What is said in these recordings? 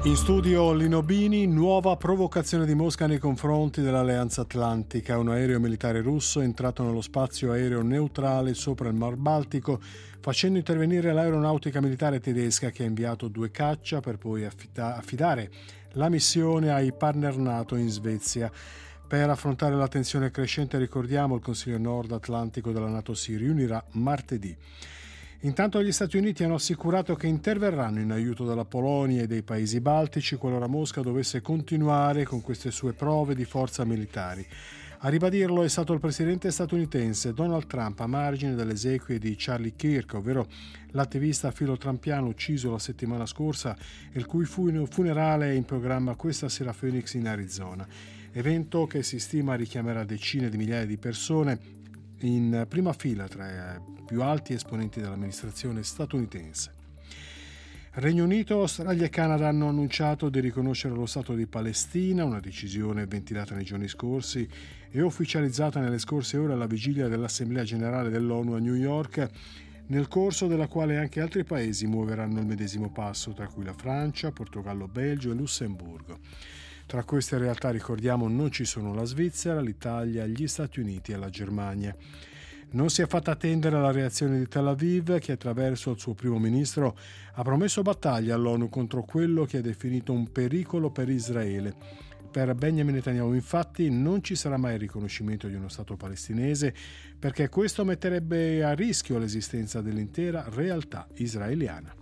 In studio Lino Bini, nuova provocazione di Mosca nei confronti dell'Alleanza Atlantica. Un aereo militare russo è entrato nello spazio aereo neutrale sopra il Mar Baltico, facendo intervenire l'aeronautica militare tedesca, che ha inviato 2 caccia per poi affidare la missione ai partner NATO in Svezia. Per affrontare la tensione crescente, ricordiamo, il Consiglio Nord Atlantico della NATO si riunirà martedì. Intanto gli Stati Uniti hanno assicurato che interverranno in aiuto della Polonia e dei paesi baltici qualora Mosca dovesse continuare con queste sue prove di forza militari. A ribadirlo è stato il presidente statunitense Donald Trump, a margine delle esequie di Charlie Kirk, ovvero l'attivista filo-trampiano ucciso la settimana scorsa e il cui funerale è in programma questa sera a Phoenix in Arizona. Evento che si stima richiamerà decine di migliaia di persone in prima fila tra i più alti esponenti dell'amministrazione statunitense. Regno Unito, Australia e Canada hanno annunciato di riconoscere lo Stato di Palestina, una decisione ventilata nei giorni scorsi e ufficializzata nelle scorse ore alla vigilia dell'Assemblea Generale dell'ONU a New York, nel corso della quale anche altri paesi muoveranno il medesimo passo, tra cui la Francia, Portogallo, Belgio e Lussemburgo. Tra queste realtà, ricordiamo, non ci sono la Svizzera, l'Italia, gli Stati Uniti e la Germania. Non si è fatta attendere la reazione di Tel Aviv, che attraverso il suo primo ministro ha promesso battaglia all'ONU contro quello che ha definito un pericolo per Israele. Per Benjamin Netanyahu, infatti, non ci sarà mai il riconoscimento di uno Stato palestinese, perché questo metterebbe a rischio l'esistenza dell'intera realtà israeliana.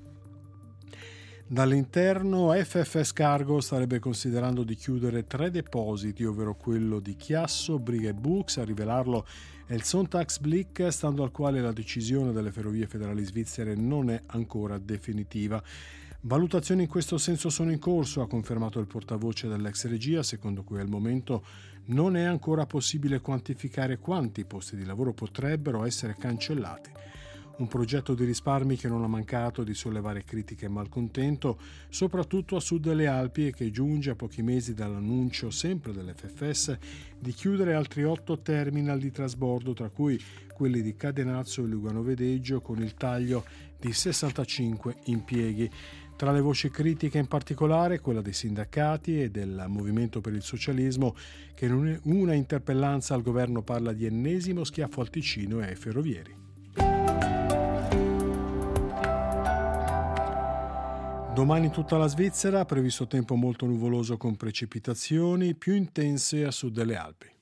Dall'interno, FFS Cargo starebbe considerando di chiudere 3 depositi, ovvero quello di Chiasso, Briga e Bux. A rivelarlo è il Sonntagsblick, stando al quale la decisione delle ferrovie federali svizzere non è ancora definitiva. Valutazioni in questo senso sono in corso, ha confermato il portavoce dell'ex regia, secondo cui al momento non è ancora possibile quantificare quanti posti di lavoro potrebbero essere cancellati. Un progetto di risparmi che non ha mancato di sollevare critiche e malcontento, soprattutto a sud delle Alpi, e che giunge a pochi mesi dall'annuncio, sempre dell'FFS, di chiudere altri 8 terminal di trasbordo, tra cui quelli di Cadenazzo e Lugano Vedeggio, con il taglio di 65 impieghi. Tra le voci critiche in particolare quella dei sindacati e del Movimento per il Socialismo, che in una interpellanza al governo parla di ennesimo schiaffo al Ticino e ai ferrovieri. Domani in tutta la Svizzera, previsto tempo molto nuvoloso con precipitazioni più intense a sud delle Alpi.